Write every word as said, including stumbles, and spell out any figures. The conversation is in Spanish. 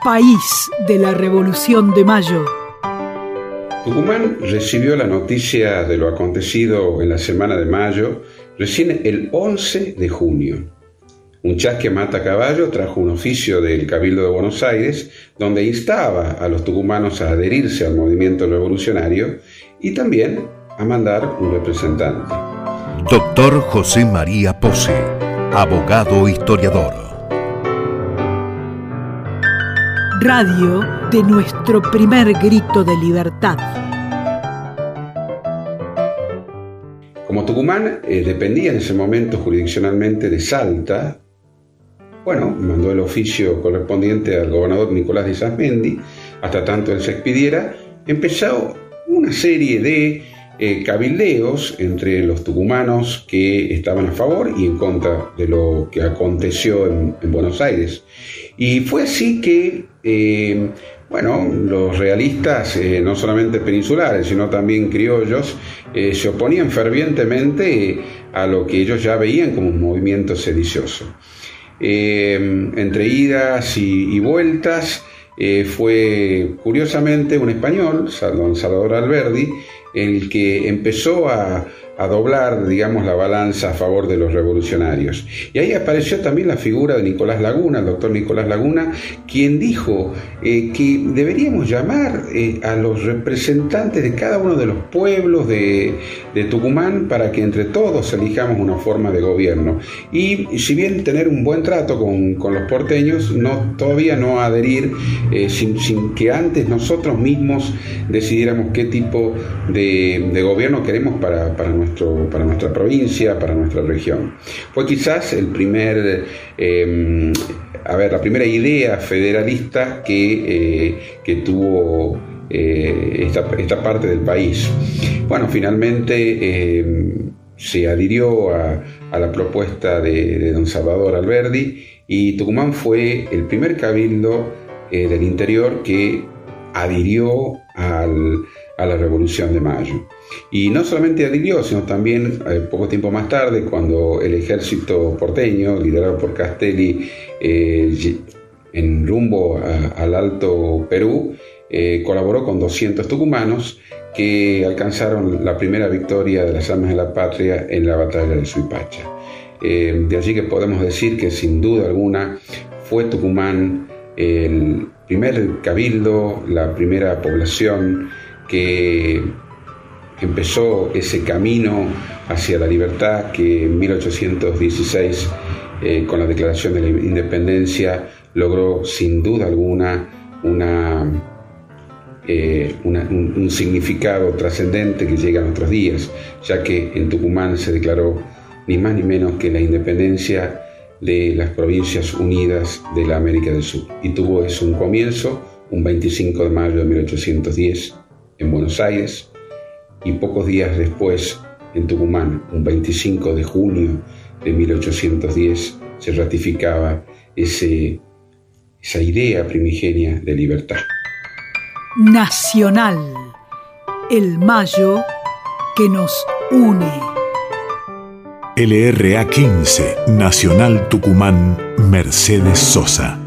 país de la Revolución de Mayo. Tucumán recibió la noticia de lo acontecido en la Semana de Mayo recién el once de junio. Un chasque mata caballo trajo un oficio del Cabildo de Buenos Aires donde instaba a los tucumanos a adherirse al movimiento revolucionario y también a mandar un representante. Doctor José María Pose, abogado historiador. Radio de nuestro primer grito de libertad. Como Tucumán eh, dependía en ese momento jurisdiccionalmente de Salta, bueno, mandó el oficio correspondiente al gobernador Nicolás de Isasmendi, hasta tanto él se expidiera, empezó una serie de eh, cabildeos entre los tucumanos que estaban a favor y en contra de lo que aconteció en, en Buenos Aires. Y fue así que, eh, bueno, los realistas, eh, no solamente peninsulares, sino también criollos, eh, se oponían fervientemente a lo que ellos ya veían como un movimiento sedicioso. Eh, entre idas y, y vueltas, eh, fue curiosamente un español, don Salvador Alberdi, el que empezó a, a doblar, digamos, la balanza a favor de los revolucionarios. Y ahí apareció también la figura de Nicolás Laguna, el doctor Nicolás Laguna, quien dijo eh, que deberíamos llamar eh, a los representantes de cada uno de los pueblos de, de Tucumán para que entre todos elijamos una forma de gobierno. Y si bien tener un buen trato con, con los porteños, no, todavía no adherir eh, sin, sin que antes nosotros mismos decidiéramos qué tipo de De, de gobierno queremos para, para, nuestro, para nuestra provincia, para nuestra región. Fue quizás el primer, eh, a ver, la primera idea federalista que, eh, que tuvo eh, esta, esta parte del país. Bueno, finalmente eh, se adhirió a, a la propuesta de, de don Salvador Alberdi y Tucumán fue el primer cabildo eh, del interior que adhirió al a la Revolución de Mayo. Y no solamente adhirió, sino también eh, poco tiempo más tarde, cuando el ejército porteño, liderado por Castelli, eh, en rumbo a, al Alto Perú, eh, colaboró con doscientos tucumanos que alcanzaron la primera victoria de las armas de la patria en la batalla de Suipacha. Eh, de allí que podemos decir que sin duda alguna fue Tucumán el primer cabildo, la primera población que empezó ese camino hacia la libertad que en mil ochocientos dieciséis, eh, con la Declaración de la Independencia, logró sin duda alguna una, eh, una, un, un significado trascendente que llega a nuestros días, ya que en Tucumán se declaró ni más ni menos que la independencia de las Provincias Unidas de la América del Sur. Y tuvo eso un comienzo, un veinticinco de mayo de mil ochocientos diez, en Buenos Aires, y pocos días después en Tucumán, un veinticinco de junio de mil ochocientos diez, se ratificaba ese, esa idea primigenia de libertad. Nacional, el mayo que nos une. L R A quince, Nacional Tucumán, Mercedes Sosa.